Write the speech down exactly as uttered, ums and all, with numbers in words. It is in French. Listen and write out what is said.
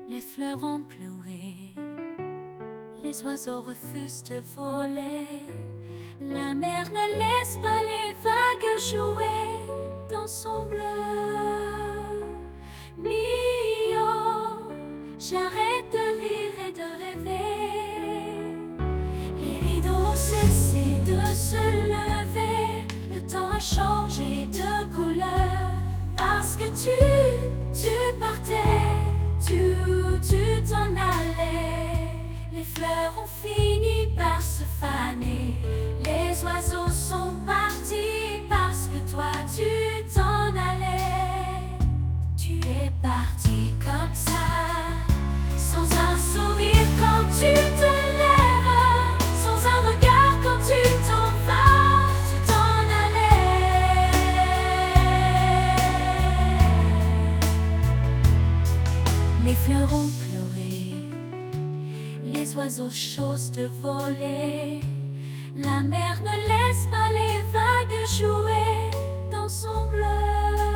Les fleurs ont pleuré, les oiseaux refusent de voler. La mer ne laisse pas les vagues jouer dans son bleu. Mio, j'arrête de rire et de rêver. Les rideaux ont cessé de se lever. Le temps a changé de couleur. Parce que tu, tu partais, tu, tu t'en allais. Les fleurs ont fini par se faner. Les oiseaux sont partis parce que toi tu t'en allais. Tu es parti comme ça, sans un sourire quand tu te lèves, sans un regard quand tu t'en vas, tu t'en allais. Les fleurs ont pleuré, les oiseaux chosent de voler. La mer ne laisse pas les vagues jouer dans son bleu.